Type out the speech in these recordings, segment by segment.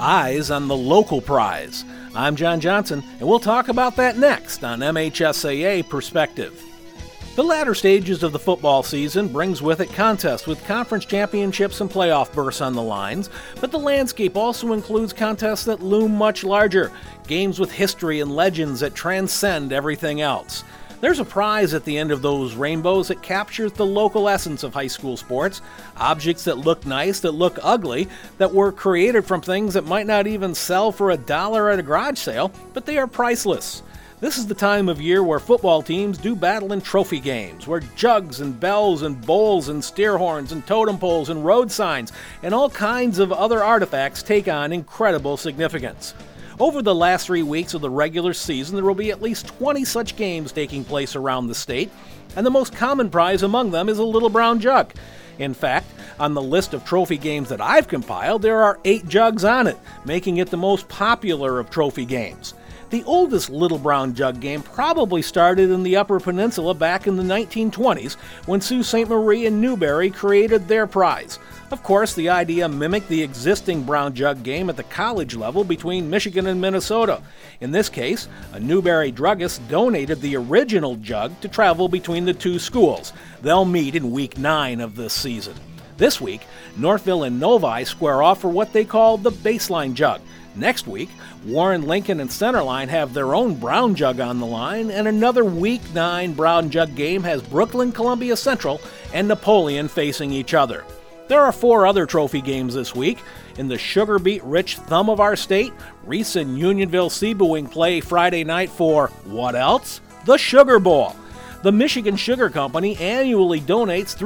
eyes on the local prize. I'm John Johnson, and we'll talk about that next on MHSAA Perspective. The latter stages of the football season brings with it contests with conference championships and playoff berths on the lines, but the landscape also includes contests that loom much larger, games with history and legends that transcend everything else. There's a prize at the end of those rainbows that captures the local essence of high school sports, objects that look nice, that look ugly, that were created from things that might not even sell for $1 at a garage sale, but they are priceless. This is the time of year where football teams do battle in trophy games, where jugs and bells and bowls and steer horns and totem poles and road signs and all kinds of other artifacts take on incredible significance. Over the last 3 weeks of the regular season, there will be at least 20 such games taking place around the state, and the most common prize among them is a little brown jug. In fact, on the list of trophy games that I've compiled, there are 8 jugs on it, making it the most popular of trophy games. The oldest Little Brown Jug game probably started in the Upper Peninsula back in the 1920s when Sault Ste. Marie and Newberry created their prize. Of course, the idea mimicked the existing brown jug game at the college level between Michigan and Minnesota. In this case, a Newberry druggist donated the original jug to travel between the two schools. They'll meet in week 9 of this season. This week, Northville and Novi square off for what they call the baseline jug. Next week, Warren, Lincoln, and Centerline have their own brown jug on the line, and another Week 9 brown jug game has Brooklyn, Columbia Central, and Napoleon facing each other. There are 4 other trophy games this week. In the sugar beet-rich thumb of our state, Reese and Unionville-Sebewaing play Friday night for, what else? The Sugar Bowl. The Michigan Sugar Company annually donates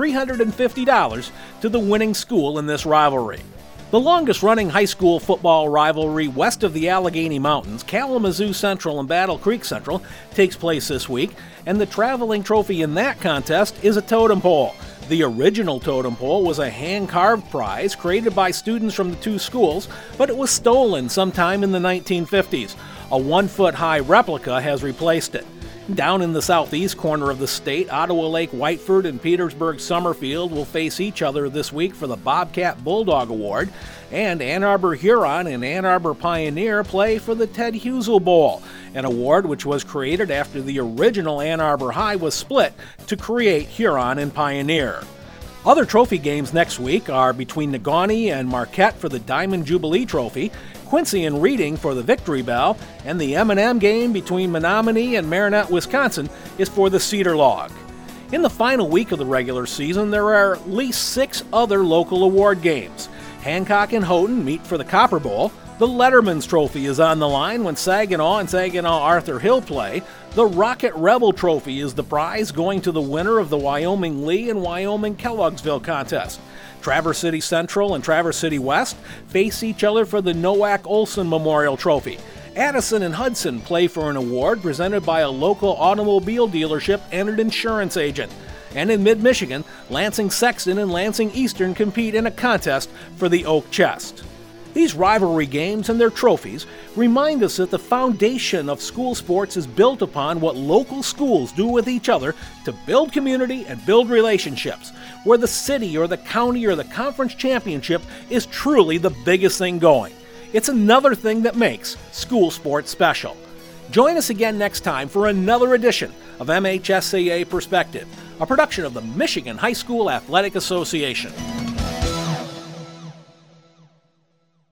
$350 to the winning school in this rivalry. The longest-running high school football rivalry west of the Allegheny Mountains, Kalamazoo Central and Battle Creek Central, takes place this week, and the traveling trophy in that contest is a totem pole. The original totem pole was a hand-carved prize created by students from the two schools, but it was stolen sometime in the 1950s. A 1-foot-high replica has replaced it. Down in the southeast corner of the state, Ottawa Lake Whiteford and Petersburg Summerfield will face each other this week for the Bobcat Bulldog Award, and Ann Arbor Huron and Ann Arbor Pioneer play for the Ted Husel Bowl, an award which was created after the original Ann Arbor High was split to create Huron and Pioneer. Other trophy games next week are between Negaunee and Marquette for the Diamond Jubilee Trophy, Quincy and Reading for the Victory Bell, and the M&M game between Menominee and Marinette, Wisconsin is for the Cedar Log. In the final week of the regular season, there are at least 6 other local award games. Hancock and Houghton meet for the Copper Bowl. The Letterman's Trophy is on the line when Saginaw and Saginaw Arthur Hill play. The Rocket Rebel Trophy is the prize going to the winner of the Wyoming Lee and Wyoming Kelloggsville contest. Traverse City Central and Traverse City West face each other for the Nowak Olson Memorial Trophy. Addison and Hudson play for an award presented by a local automobile dealership and an insurance agent. And in mid-Michigan, Lansing Sexton and Lansing Eastern compete in a contest for the Oak Chest. These rivalry games and their trophies remind us that the foundation of school sports is built upon what local schools do with each other to build community and build relationships, where the city or the county or the conference championship is truly the biggest thing going. It's another thing that makes school sports special. Join us again next time for another edition of MHSAA Perspective, a production of the Michigan High School Athletic Association.